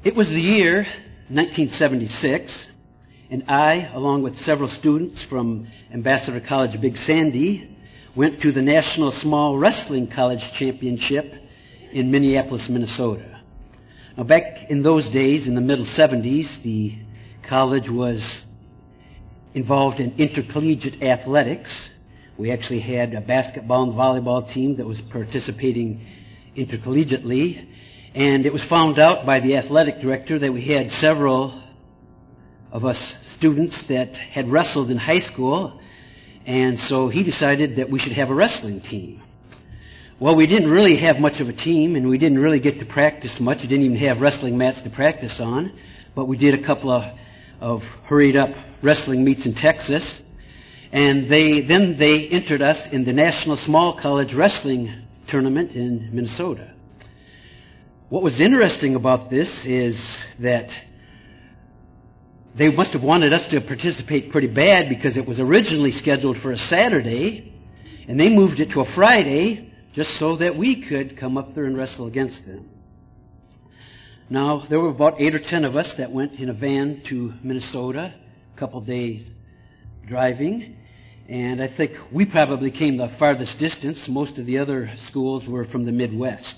It was the year 1976, and I, along with several students from Ambassador College Big Sandy, went to the National Small Wrestling College Championship in Minneapolis, Minnesota. Now, back in those days, in the middle 70s, the college was involved in intercollegiate athletics. We actually had a basketball and volleyball team that was participating intercollegiately, and it was found out by the athletic director that we had several of us students that had wrestled in high school, and so he decided that we should have a wrestling team. Well, we didn't really have much of a team, and we didn't really get to practice much. We didn't even have wrestling mats to practice on, but we did a couple of hurried-up wrestling meets in Texas, and they entered us in the National Small College Wrestling Tournament in Minnesota. What was interesting about this is that they must have wanted us to participate pretty bad, because it was originally scheduled for a Saturday, and they moved it to a Friday just so that we could come up there and wrestle against them. Now, there were about 8 or 10 of us that went in a van to Minnesota, a couple days driving, and I think we probably came the farthest distance. Most of the other schools were from the Midwest.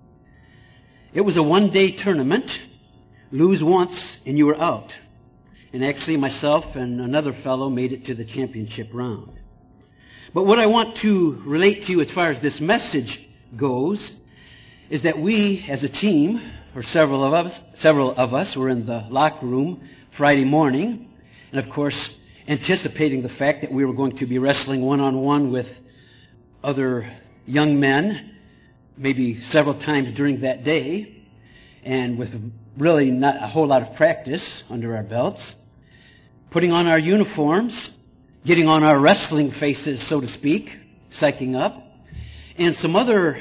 It was a one-day tournament. Lose once and you were out. And actually myself and another fellow made it to the championship round. But what I want to relate to you as far as this message goes is that we as a team, or several of us were in the locker room Friday morning, and of course anticipating the fact that we were going to be wrestling one-on-one with other young men, maybe several times during that day, and with really not a whole lot of practice under our belts, putting on our uniforms, getting on our wrestling faces, so to speak, psyching up, and some other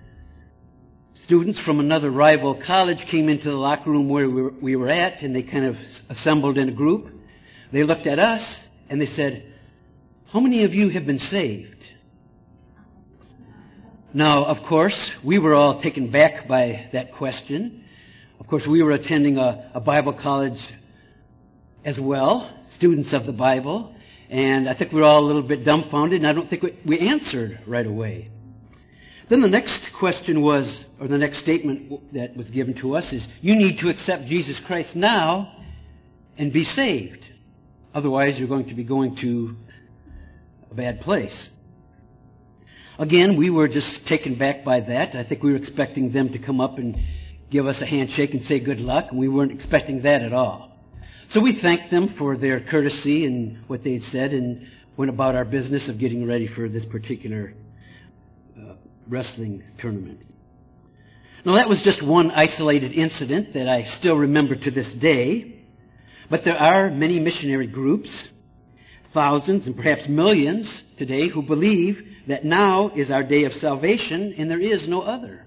students from another rival college came into the locker room where we were at, and they kind of assembled in a group. They looked at us and they said, "How many of you have been saved?" Now, of course, we were all taken back by that question. Of course, we were attending a Bible college as well, students of the Bible, and I think we were all a little bit dumbfounded, and I don't think we answered right away. Then the next question was, or the next statement that was given to us is, you need to accept Jesus Christ now and be saved. Otherwise, you're going to be going to a bad place. Again, we were just taken back by that. I think we were expecting them to come up and give us a handshake and say good luck, and we weren't expecting that at all. So we thanked them for their courtesy and what they had said, and went about our business of getting ready for this particular wrestling tournament. Now, that was just one isolated incident that I still remember to this day, but there are many missionary groups, thousands and perhaps millions today, who believe that now is our day of salvation and there is no other.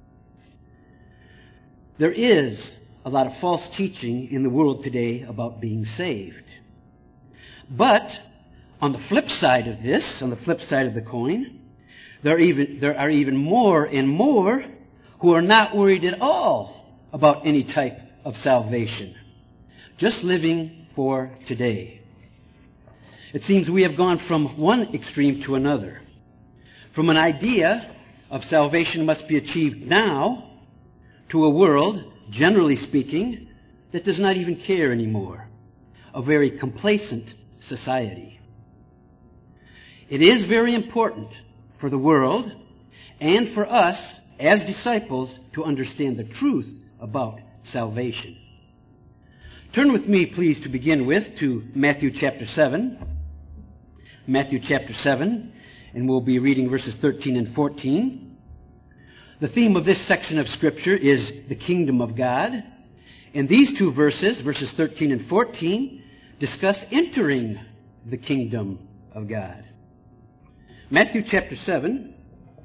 There is a lot of false teaching in the world today about being saved. But on the flip side of this, on the flip side of the coin, there are even more and more who are not worried at all about any type of salvation, just living for today. It seems we have gone from one extreme to another, from an idea of salvation must be achieved now to a world, generally speaking, that does not even care anymore, a very complacent society. It is very important for the world and for us as disciples to understand the truth about salvation. Turn with me, please, to begin with, to Matthew chapter 7. Matthew chapter 7, and we'll be reading verses 13 and 14. The theme of this section of Scripture is the kingdom of God. And these two verses, verses 13 and 14, discuss entering the kingdom of God. Matthew chapter 7,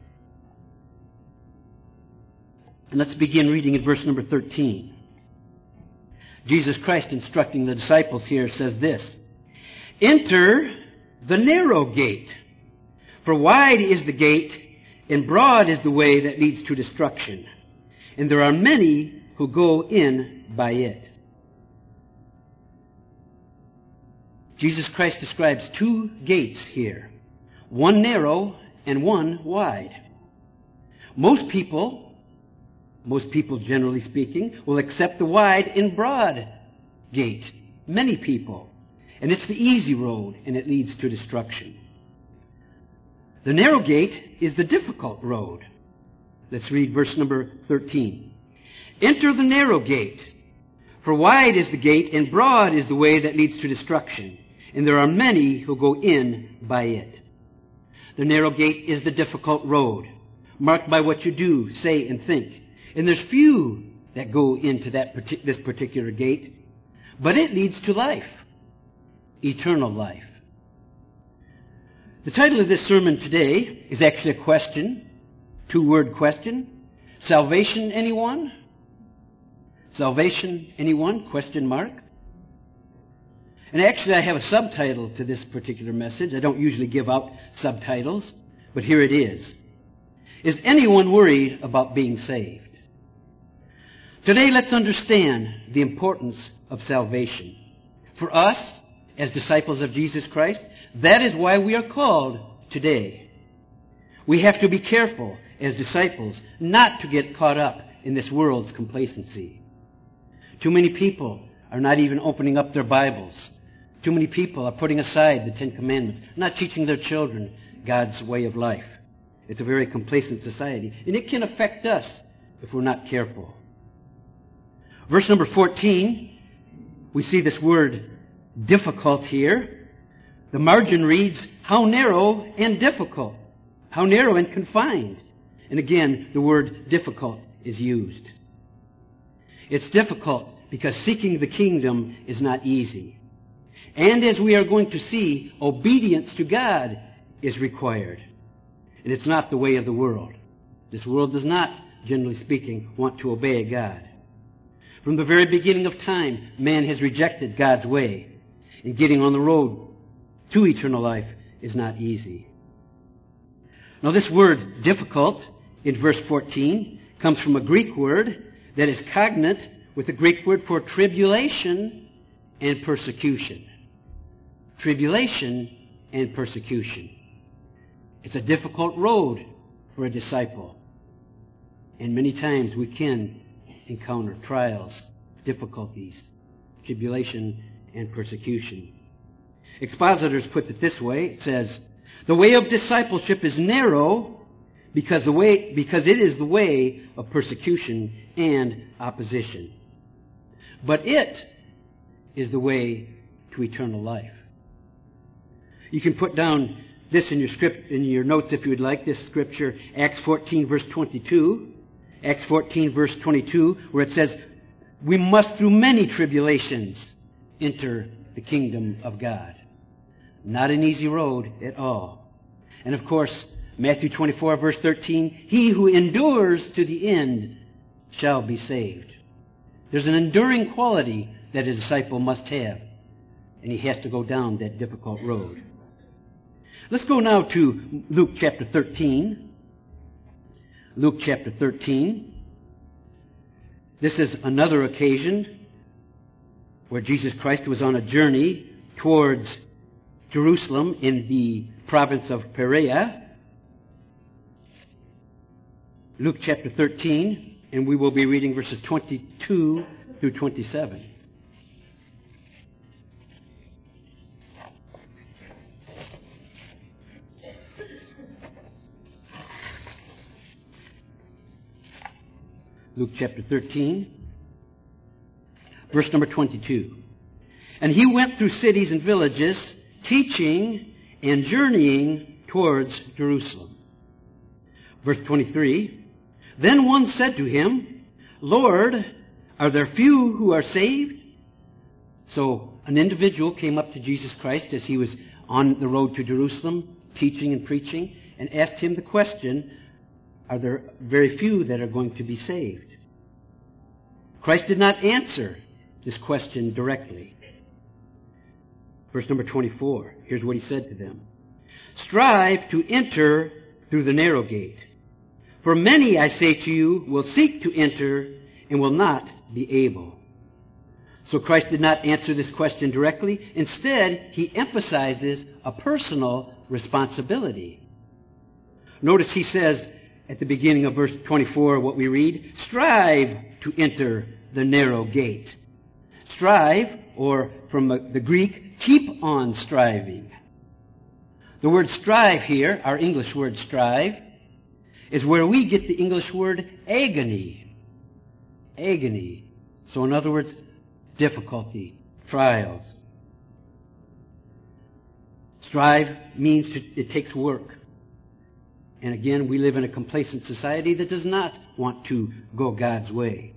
and let's begin reading at verse number 13. Jesus Christ, instructing the disciples here, says this, "Enter the narrow gate, for wide is the gate, and broad is the way that leads to destruction, and there are many who go in by it. Jesus Christ describes two gates here, one narrow and one wide. Most people generally speaking, will accept the wide and broad gate. Many people. And it's the easy road, and it leads to destruction. The narrow gate is the difficult road. Let's read verse number 13. Enter the narrow gate, for wide is the gate, and broad is the way that leads to destruction, and there are many who go in by it. The narrow gate is the difficult road, marked by what you do, say, and think. And there's few that go into this particular gate, but it leads to life, eternal life. The title of this sermon today is actually a question, two-word question. Salvation, anyone? Salvation, anyone? Question mark. And actually I have a subtitle to this particular message. I don't usually give out subtitles, but here it is. Is anyone worried about being saved? Today let's understand the importance of salvation. For us, as disciples of Jesus Christ, that is why we are called today. We have to be careful as disciples not to get caught up in this world's complacency. Too many people are not even opening up their Bibles. Too many people are putting aside the Ten Commandments, not teaching their children God's way of life. It's a very complacent society, and it can affect us if we're not careful. Verse number 14, we see this word difficult here. The margin reads, how narrow and difficult. How narrow and confined. And again, the word difficult is used. It's difficult because seeking the kingdom is not easy. And as we are going to see, obedience to God is required. And it's not the way of the world. This world does not, generally speaking, want to obey God. From the very beginning of time, man has rejected God's way. And getting on the road to eternal life is not easy. Now this word difficult in verse 14 comes from a Greek word that is cognate with the Greek word for tribulation and persecution. Tribulation and persecution. It's a difficult road for a disciple. And many times we can encounter trials, difficulties, tribulation, and persecution. Expositors put it this way. It says, the way of discipleship is narrow because it is the way of persecution and opposition. But it is the way to eternal life. You can put down this in your notes if you would like, this scripture, Acts 14 verse 22. Acts 14 verse 22, where it says, we must through many tribulations enter the kingdom of God. Not an easy road at all. And of course, Matthew 24 verse 13, he who endures to the end shall be saved. There's an enduring quality that a disciple must have, and he has to go down that difficult road. Let's go now to Luke chapter 13. Luke chapter 13. This is another occasion where Jesus Christ was on a journey towards Jerusalem in the province of Perea. Luke chapter 13, and we will be reading verses 22 through 27. Luke chapter 13, verse number 22. And he went through cities and villages, teaching and journeying towards Jerusalem. Verse 23. Then one said to him, Lord, are there few who are saved? So an individual came up to Jesus Christ as he was on the road to Jerusalem, teaching and preaching, and asked him the question, are there very few that are going to be saved? Christ did not answer this question directly. Verse number 24, here's what he said to them. Strive to enter through the narrow gate. For many, I say to you, will seek to enter and will not be able. So Christ did not answer this question directly. Instead, he emphasizes a personal responsibility. Notice he says at the beginning of verse 24, what we read, strive to enter the narrow gate. Strive, or from the Greek, keep on striving. The word strive here, our English word strive, is where we get the English word agony. Agony. So in other words, difficulty, trials. Strive means it takes work. And again, we live in a complacent society that does not want to go God's way.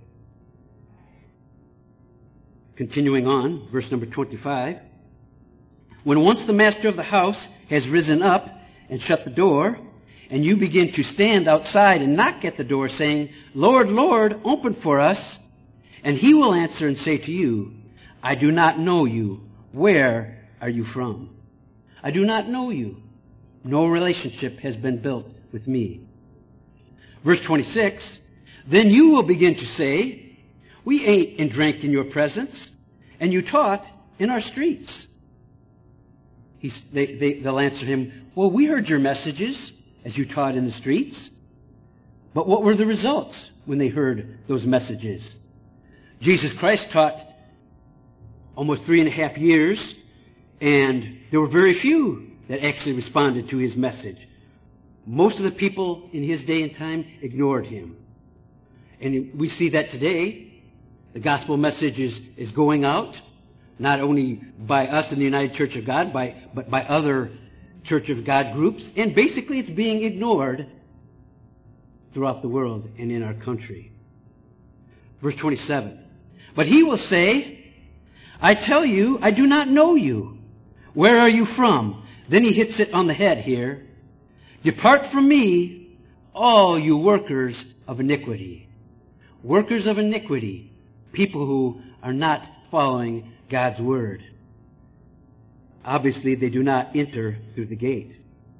Continuing on, verse number 25. When once the master of the house has risen up and shut the door, and you begin to stand outside and knock at the door, saying, Lord, Lord, open for us, and he will answer and say to you, I do not know you. Where are you from? I do not know you. No relationship has been built with me. Verse 26, then you will begin to say, we ate and drank in your presence, and you taught in our streets. They'll answer him, well, we heard your messages as you taught in the streets. But what were the results when they heard those messages? Jesus Christ taught almost 3.5 years, and there were very few that actually responded to his message. Most of the people in his day and time ignored him. And we see that today. The gospel message is going out, not only by us in the United Church of God, but by other Church of God groups. And basically it's being ignored throughout the world and in our country. Verse 27. But he will say, I tell you, I do not know you. Where are you from? Then he hits it on the head here. Depart from me, all you workers of iniquity. Workers of iniquity. People who are not following God's word. Obviously, they do not enter through the gate.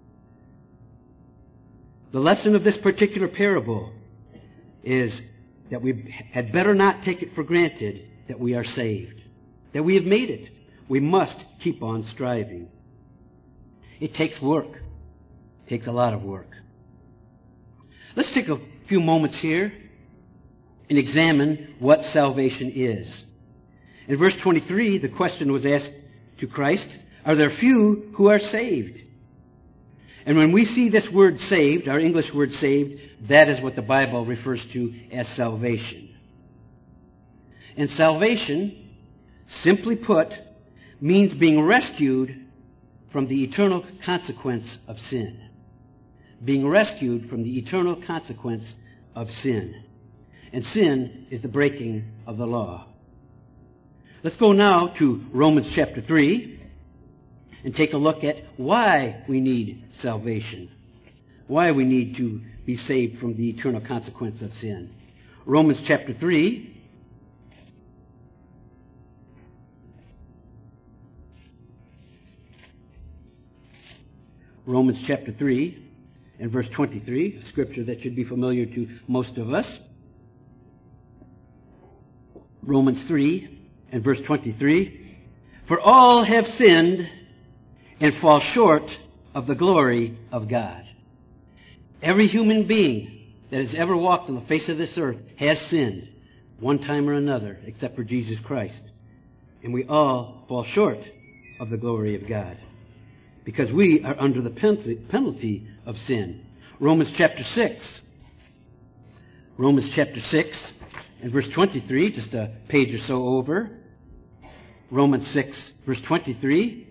The lesson of this particular parable is that we had better not take it for granted that we are saved, that we have made it. We must keep on striving. It takes work. It takes a lot of work. Let's take a few moments here and examine what salvation is. In verse 23, the question was asked to Christ, are there few who are saved? And when we see this word saved, our English word saved, that is what the Bible refers to as salvation. And salvation, simply put, means being rescued from the eternal consequence of sin. Being rescued from the eternal consequence of sin. And sin is the breaking of the law. Let's go now to Romans chapter 3 and take a look at why we need salvation. Why we need to be saved from the eternal consequence of sin. Romans chapter 3. Romans chapter 3 and verse 23, a scripture that should be familiar to most of us. Romans 3 and verse 23, for all have sinned and fall short of the glory of God. Every human being that has ever walked on the face of this earth has sinned one time or another, except for Jesus Christ. And we all fall short of the glory of God, because we are under the penalty of sin. Romans chapter 6. Romans chapter 6 and verse 23, just a page or so over. Romans 6, verse 23.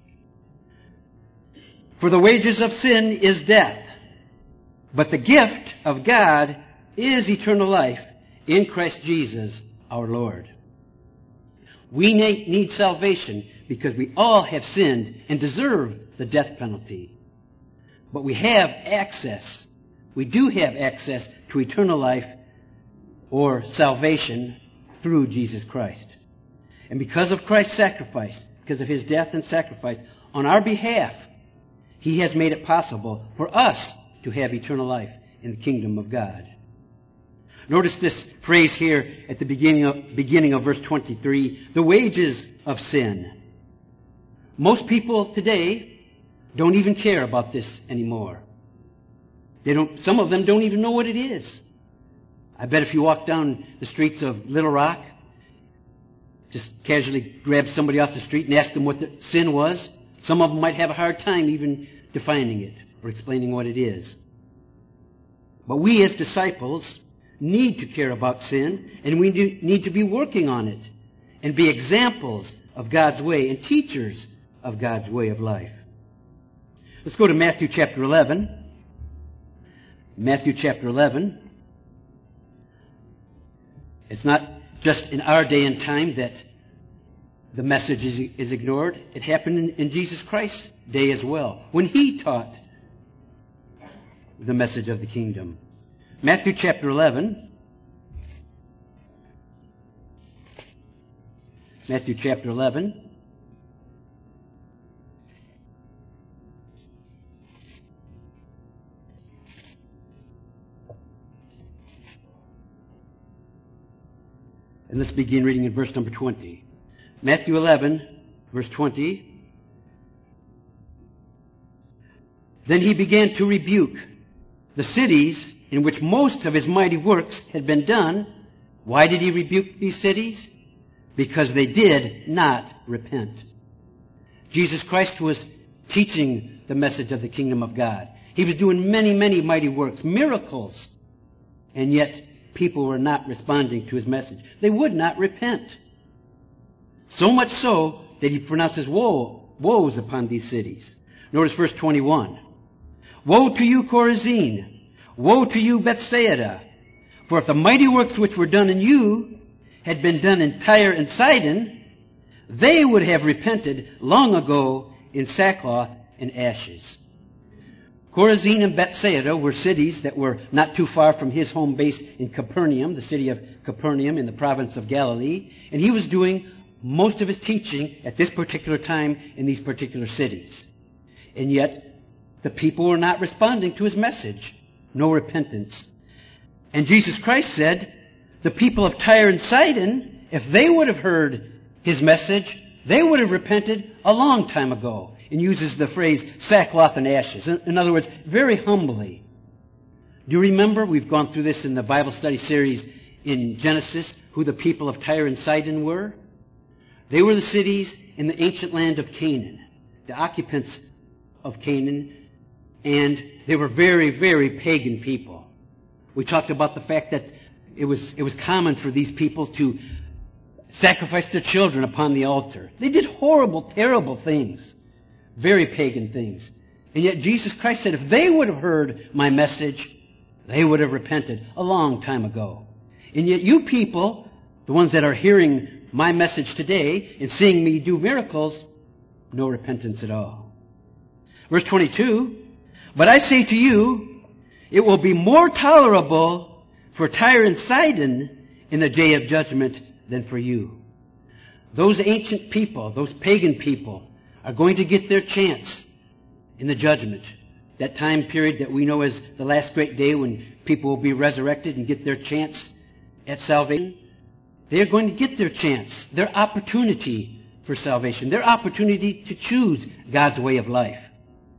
For the wages of sin is death, but the gift of God is eternal life in Christ Jesus our Lord. We need salvation because we all have sinned and deserve the death penalty. But we have access. We do have access to eternal life or salvation through Jesus Christ. And because of Christ's sacrifice, because of his death and sacrifice, on our behalf, he has made it possible for us to have eternal life in the kingdom of God. Notice this phrase here at the beginning of verse 23, the wages of sin. Most people today don't even care about this anymore. Some of them don't even know what it is. I bet if you walk down the streets of Little Rock, just casually grab somebody off the street and ask them what the sin was, some of them might have a hard time even defining it or explaining what it is. But we as disciples need to care about sin, and we need to be working on it and be examples of God's way and teachers of God's way of life. Let's go to Matthew chapter 11. Matthew chapter 11. It's not just in our day and time that the message is ignored. It happened in Jesus Christ's day as well, when He taught the message of the kingdom. Matthew chapter 11. Matthew chapter 11. And let's begin reading in verse number 20. Matthew 11, verse 20. Then He began to rebuke the cities in which most of His mighty works had been done. Why did He rebuke these cities? Because they did not repent. Jesus Christ was teaching the message of the kingdom of God. He was doing many, many mighty works, miracles, and yet people were not responding to His message. They would not repent. So much so that He pronounces woes upon these cities. Notice verse 21. Woe to you, Chorazin! Woe to you, Bethsaida! For if the mighty works which were done in you had been done in Tyre and Sidon, they would have repented long ago in sackcloth and ashes. Chorazin and Bethsaida were cities that were not too far from His home base in Capernaum, the city of Capernaum in the province of Galilee, and He was doing most of His teaching at this particular time in these particular cities. And yet, the people were not responding to His message. No repentance. And Jesus Christ said, the people of Tyre and Sidon, if they would have heard His message, they would have repented a long time ago. And uses the phrase sackcloth and ashes. In other words, very humbly. Do you remember, we've gone through this in the Bible study series in Genesis, who the people of Tyre and Sidon were? They were the cities in the ancient land of Canaan, the occupants of Canaan, and they were very, very pagan people. We talked about the fact that it was common for these people to sacrifice their children upon the altar. They did horrible, terrible things, very pagan things. And yet Jesus Christ said, if they would have heard my message, they would have repented a long time ago. And yet you people, the ones that are hearing my message today and seeing me do miracles, no repentance at all. Verse 22, but I say to you, it will be more tolerable for Tyre and Sidon in the day of judgment than for you. Those ancient people, those pagan people, are going to get their chance in the judgment. That time period that we know as the last great day when people will be resurrected and get their chance at salvation. They're going to get their chance, their opportunity for salvation, their opportunity to choose God's way of life.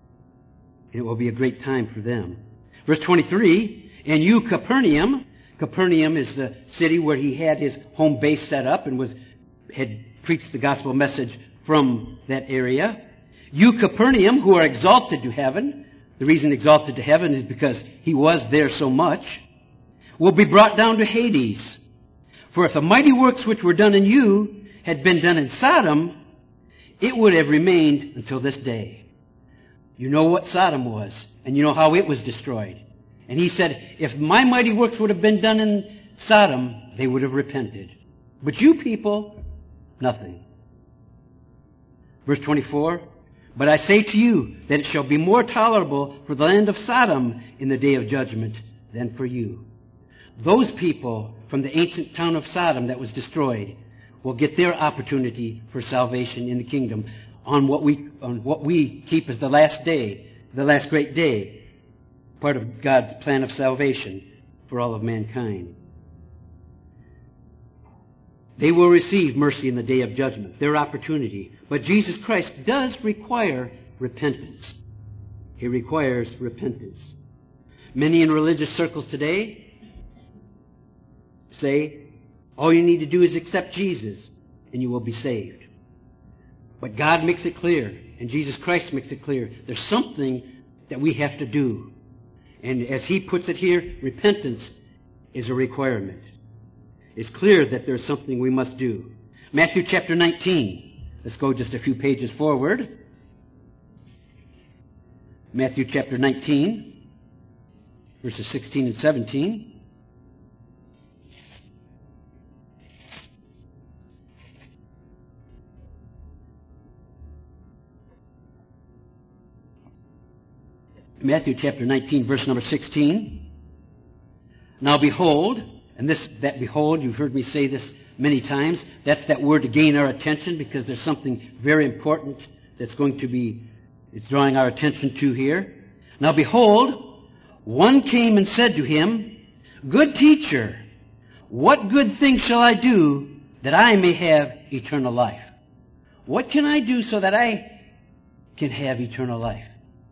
It will be a great time for them. Verse 23, and you, Capernaum. Capernaum is the city where He had His home base set up and had preached the gospel message from that area. You, Capernaum, who are exalted to heaven. The reason exalted to heaven is because He was there so much. Will be brought down to Hades. For if the mighty works which were done in you had been done in Sodom, it would have remained until this day. You know what Sodom was, and you know how it was destroyed. And He said, if my mighty works would have been done in Sodom, they would have repented. But you people, nothing. Verse 24, but I say to you that it shall be more tolerable for the land of Sodom in the day of judgment than for you. Those people from the ancient town of Sodom that was destroyed will get their opportunity for salvation in the kingdom on what we keep as the last day, the last great day, part of God's plan of salvation for all of mankind. They will receive mercy in the day of judgment, their opportunity. But Jesus Christ does require repentance. He requires repentance. Many in religious circles today say, all you need to do is accept Jesus and you will be saved. But God makes it clear, and Jesus Christ makes it clear, there's something that we have to do. And as He puts it here, repentance is a requirement. It's clear that there's something we must do. Matthew chapter 19. Let's go just a few pages forward. Matthew chapter 19, verses 16 and 17. Matthew chapter 19, verse number 16. Now behold, and that behold, you've heard me say this many times, that's that word to gain our attention because there's something very important that's it's drawing our attention to here. Now behold, one came and said to him, Good teacher, what good thing shall I do that I may have eternal life? What can I do so that I can have eternal life?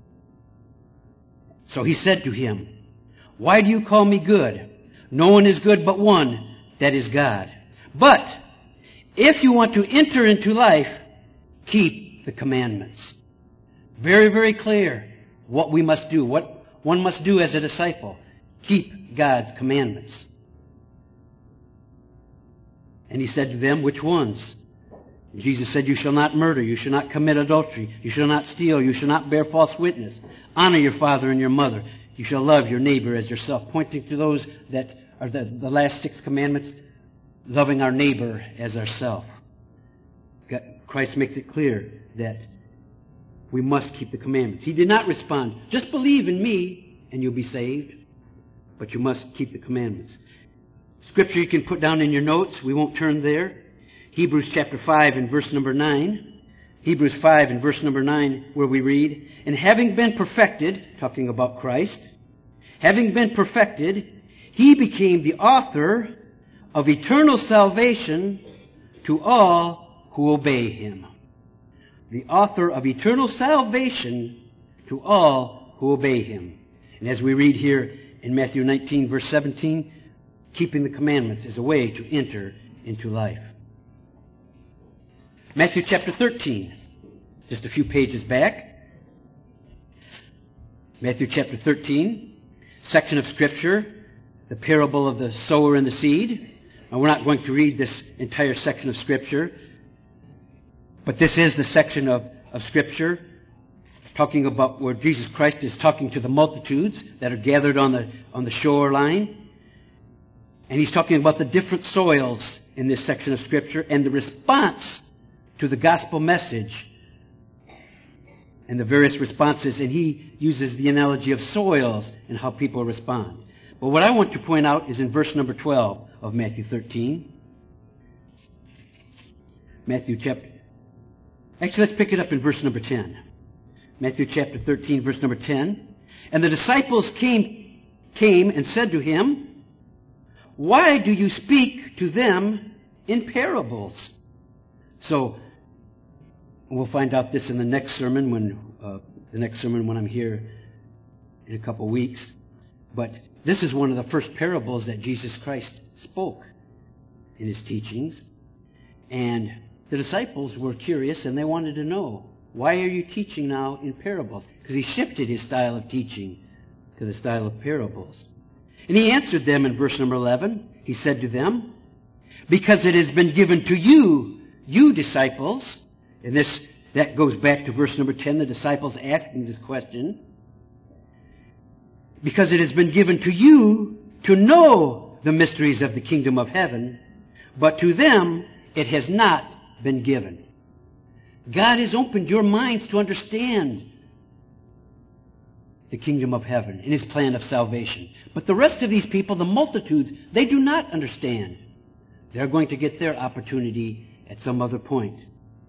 So he said to him, Why do you call me good? No one is good but one, that is God. But if you want to enter into life, keep the commandments. Very, very clear what we must do, what one must do as a disciple. Keep God's commandments. And he said to them, Which ones? And Jesus said, You shall not murder, you shall not commit adultery, you shall not steal, you shall not bear false witness. Honor your father and your mother. You shall love your neighbor as yourself. Pointing to those that are the last 6 commandments, loving our neighbor as ourselves. Christ makes it clear that we must keep the commandments. He did not respond, just believe in me and you'll be saved. But you must keep the commandments. Scripture you can put down in your notes. We won't turn there. Hebrews chapter 5 and verse number 9. Hebrews 5 and verse number 9, where we read, And having been perfected, talking about Christ, having been perfected, He became the author of eternal salvation to all who obey Him. The author of eternal salvation to all who obey Him. And as we read here in Matthew 19, verse 17, keeping the commandments is a way to enter into life. Matthew chapter 13, just a few pages back. Matthew chapter 13, section of Scripture, the parable of the sower and the seed. Now, we're not going to read this entire section of Scripture, but this is the section of Scripture talking about where Jesus Christ is talking to the multitudes that are gathered on the shoreline. And He's talking about the different soils in this section of Scripture and the response to the gospel message and the various responses. And He uses the analogy of soils and how people respond. But what I want to point out is in verse number 12 of Matthew 13. Actually, let's pick it up in verse number 10. Matthew chapter 13, verse number 10. And the disciples came and said to Him, Why do you speak to them in parables? So, we'll find out this in the next sermon when I'm here in a couple weeks. But this is one of the first parables that Jesus Christ spoke in His teachings. And the disciples were curious and they wanted to know, why are you teaching now in parables? Because He shifted His style of teaching to the style of parables. And He answered them in verse number 11. He said to them, Because it has been given to you, you disciples, and that goes back to verse number 10, the disciples asking this question, because it has been given to you to know the mysteries of the kingdom of heaven, but to them it has not been given. God has opened your minds to understand the kingdom of heaven and His plan of salvation. But the rest of these people, the multitudes, they do not understand. They're going to get their opportunity at some other point.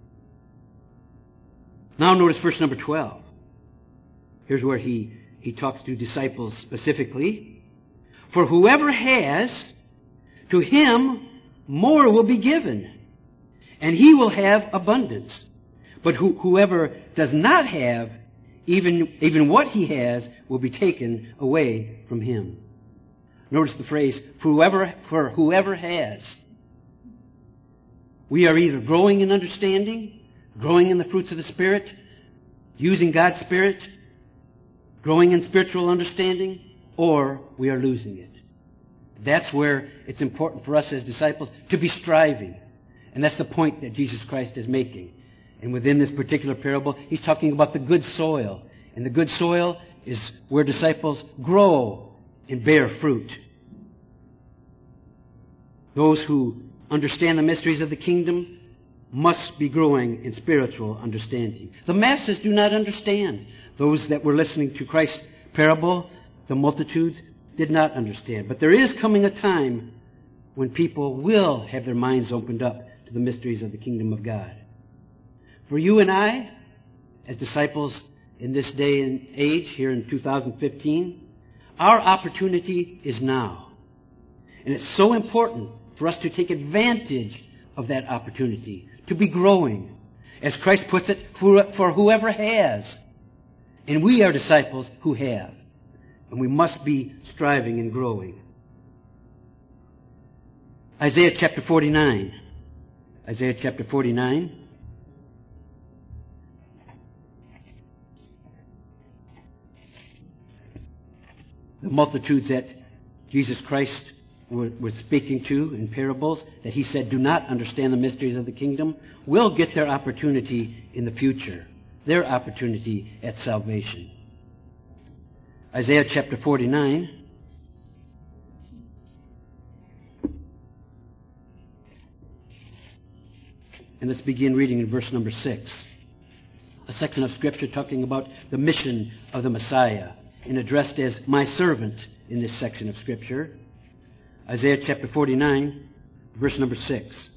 Now notice verse number 12. Here's where he talks to disciples specifically. For whoever has, to him more will be given, and he will have abundance. But whoever does not have, even what he has will be taken away from him. Notice the phrase, for whoever has. We are either growing in understanding, growing in the fruits of the Spirit, using God's Spirit, growing in spiritual understanding, or we are losing it. That's where it's important for us as disciples to be striving. And that's the point that Jesus Christ is making. And within this particular parable, he's talking about the good soil. And the good soil is where disciples grow and bear fruit. Those who understand the mysteries of the kingdom must be growing in spiritual understanding. The masses do not understand. Those that were listening to Christ's parable, the multitudes, did not understand. But there is coming a time when people will have their minds opened up to the mysteries of the kingdom of God. For you and I, as disciples in this day and age, here in 2015, our opportunity is now. And it's so important for us to take advantage of that opportunity, to be growing. As Christ puts it, for whoever has. And we are disciples who have. And we must be striving and growing. Isaiah chapter 49. Isaiah chapter 49. The multitudes that Jesus Christ was speaking to in parables, that he said do not understand the mysteries of the kingdom, will get their opportunity in the future. Their opportunity at salvation. Isaiah chapter 49. And let's begin reading in verse number 6. A section of Scripture talking about the mission of the Messiah, and addressed as my servant in this section of Scripture. Isaiah chapter 49, verse number 6.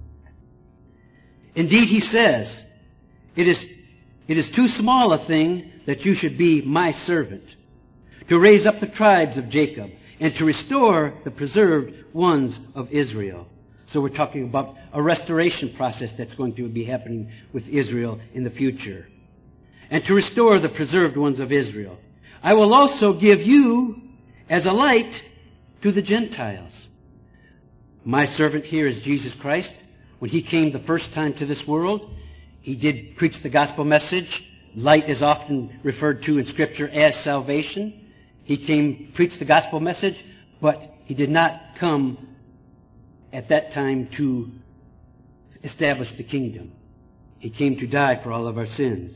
Indeed, he says, it is too small a thing that you should be my servant, to raise up the tribes of Jacob, and to restore the preserved ones of Israel. So we're talking about a restoration process that's going to be happening with Israel in the future. And to restore the preserved ones of Israel. I will also give you as a light to the Gentiles. My servant here is Jesus Christ. When he came the first time to this world, he did preach the gospel message. Light is often referred to in Scripture as salvation. He came, preached the gospel message, but he did not come at that time to establish the kingdom. He came to die for all of our sins.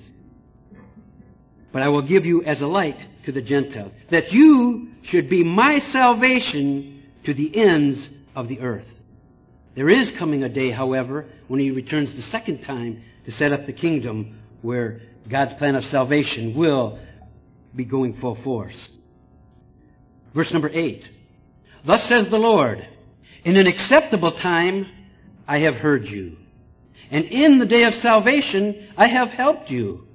But I will give you as a light to the Gentiles, that you should be my salvation to the ends of the earth. There is coming a day, however, when he returns the second time to set up the kingdom, where God's plan of salvation will be going full force. Verse number 8. Thus says the Lord, in an acceptable time I have heard you, and in the day of salvation I have helped you.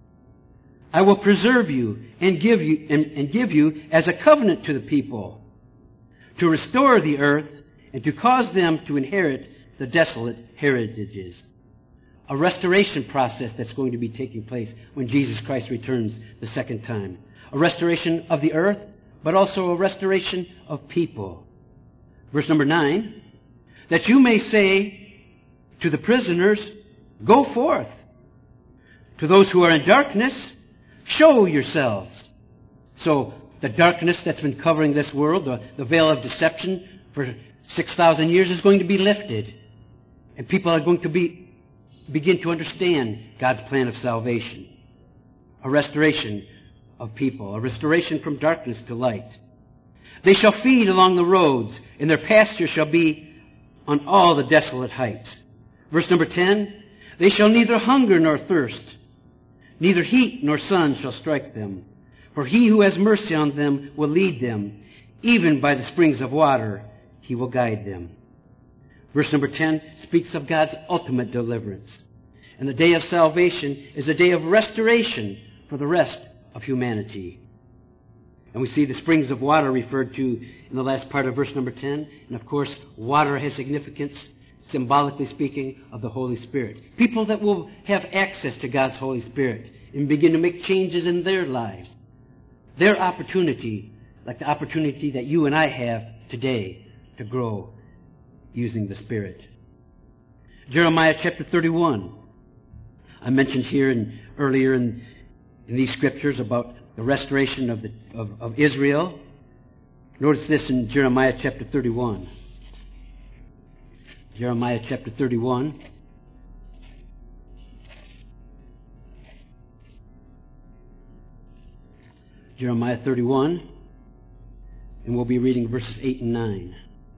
I will preserve you and give you as a covenant to the people, to restore the earth and to cause them to inherit the desolate heritages. A restoration process that's going to be taking place when Jesus Christ returns the second time. A restoration of the earth, but also a restoration of people. Verse number 9, that you may say to the prisoners, go forth. To those who are in darkness, show yourselves. So the darkness that's been covering this world, the veil of deception for 6,000 years is going to be lifted. And people are going to begin to understand God's plan of salvation. A restoration of people, a restoration from darkness to light. They shall feed along the roads, and their pasture shall be on all the desolate heights. Verse number 10, they shall neither hunger nor thirst, neither heat nor sun shall strike them. For he who has mercy on them will lead them. Even by the springs of water he will guide them. Verse number 10 speaks of God's ultimate deliverance. And the day of salvation is a day of restoration for the rest of humanity. And we see the springs of water referred to in the last part of verse number 10. And of course, water has significance, symbolically speaking, of the Holy Spirit. People that will have access to God's Holy Spirit and begin to make changes in their lives. Their opportunity, like the opportunity that you and I have today to grow using the Spirit. Jeremiah chapter 31. I mentioned here earlier in these scriptures about the restoration of Israel. Notice this in Jeremiah chapter 31. Jeremiah chapter 31. Jeremiah 31. And we'll be reading verses 8 and 9.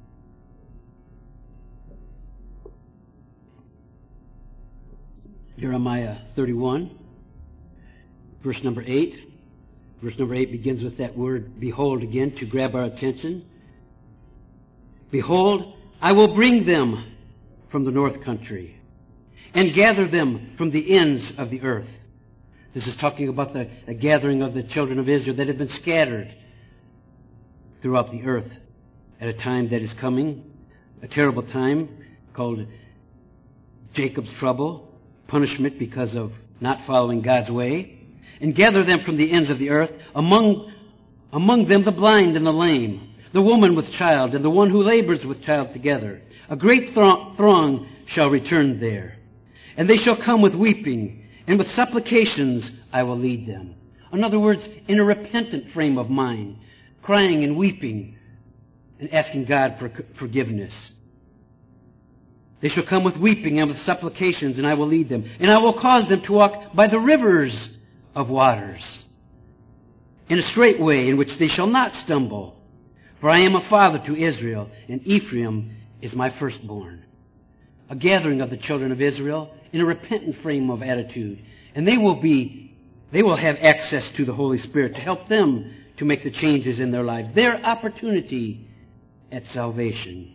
Jeremiah 31, verse number 8. Verse number 8 begins with that word, behold, again, to grab our attention. Behold, I will bring them from the north country and gather them from the ends of the earth. This is talking about the gathering of the children of Israel that have been scattered throughout the earth at a time that is coming, a terrible time called Jacob's trouble, punishment because of not following God's way. And gather them from the ends of the earth, among them the blind and the lame, the woman with child, and the one who labors with child together. A great throng shall return there. And they shall come with weeping, and with supplications I will lead them. In other words, in a repentant frame of mind, crying and weeping, and asking God for forgiveness. They shall come with weeping and with supplications, and I will lead them. And I will cause them to walk by the rivers of waters, in a straight way in which they shall not stumble. For I am a father to Israel, and Ephraim is my firstborn. A gathering of the children of Israel in a repentant frame of attitude. And they will have access to the Holy Spirit to help them to make the changes in their lives. Their opportunity at salvation.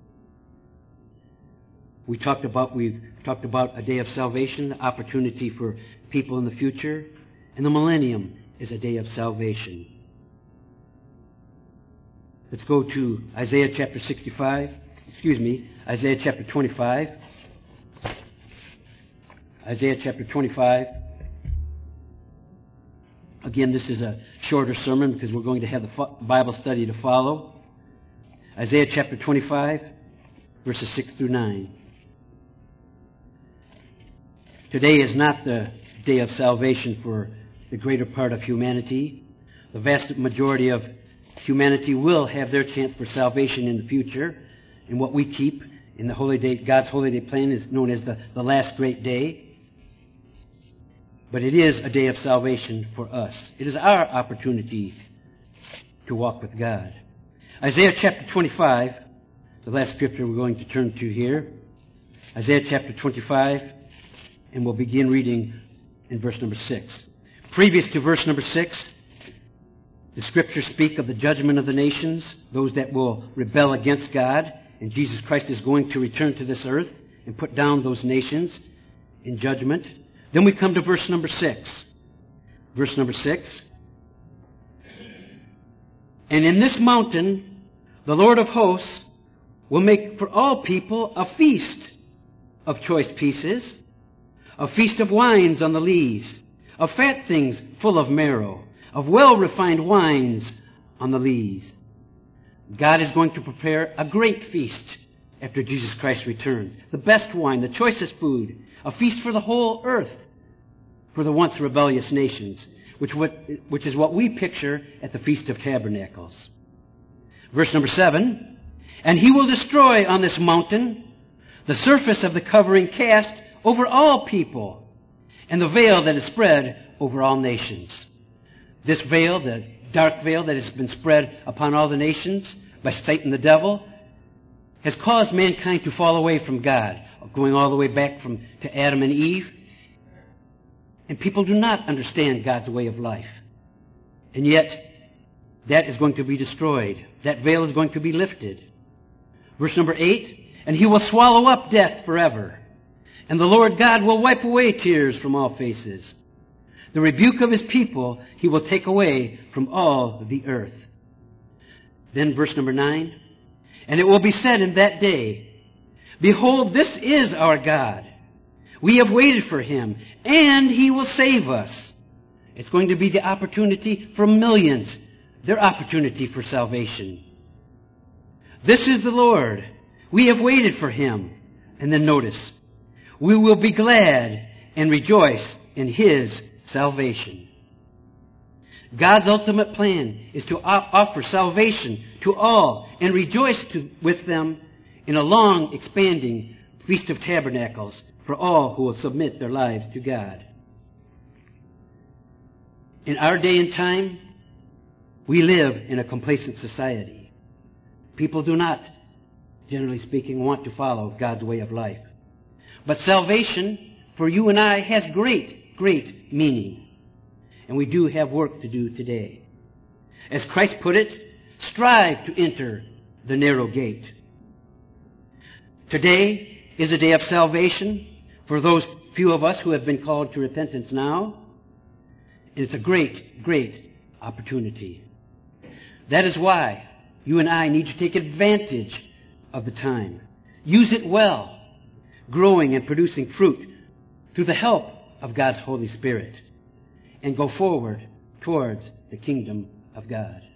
We've talked about a day of salvation, opportunity for people in the future. And the millennium is a day of salvation. Let's go to Isaiah chapter 25. Isaiah chapter 25. Again, this is a shorter sermon because we're going to have the Bible study to follow. Isaiah chapter 25, verses 6 through 9. Today is not the day of salvation for the greater part of humanity. The vast majority of humanity will have their chance for salvation in the future. And what we keep in the holy day, God's holy day plan, is known as the last great day. But it is a day of salvation for us. It is our opportunity to walk with God. Isaiah chapter 25, the last scripture we're going to turn to here. Isaiah chapter 25, and we'll begin reading in verse number 6. Previous to verse number 6, the scriptures speak of the judgment of the nations, those that will rebel against God, and Jesus Christ is going to return to this earth and put down those nations in judgment. Then we come to verse number 6. Verse number 6. And in this mountain, the Lord of hosts will make for all people a feast of choice pieces, a feast of wines on the lees, of fat things full of marrow, of well-refined wines on the lees. God is going to prepare a great feast after Jesus Christ returns. The best wine, the choicest food, a feast for the whole earth, for the once rebellious nations, which is what we picture at the Feast of Tabernacles. Verse number 7, and he will destroy on this mountain the surface of the covering cast over all people, and the veil that is spread over all nations. This veil, the dark veil that has been spread upon all the nations by Satan the devil, has caused mankind to fall away from God, going all the way back to Adam and Eve. And people do not understand God's way of life. And yet, that is going to be destroyed. That veil is going to be lifted. Verse number 8, and he will swallow up death forever. And the Lord God will wipe away tears from all faces. the rebuke of his people he will take away from all the earth. Then verse number 9, and it will be said in that day, behold, this is our God. We have waited for him, and he will save us. It's going to be the opportunity for millions, their opportunity for salvation. This is the Lord. We have waited for him. And then notice, we will be glad and rejoice in his salvation. God's ultimate plan is to offer salvation to all and rejoice with them in a long, expanding Feast of Tabernacles for all who will submit their lives to God. In our day and time, we live in a complacent society. People do not, generally speaking, want to follow God's way of life. But salvation for you and I has great, great meaning. And we do have work to do today. As Christ put it, strive to enter the narrow gate. Today is a day of salvation for those few of us who have been called to repentance now. And it's a great, great opportunity. That is why you and I need to take advantage of the time. Use it well, growing and producing fruit through the help of God's Holy Spirit, and go forward towards the kingdom of God.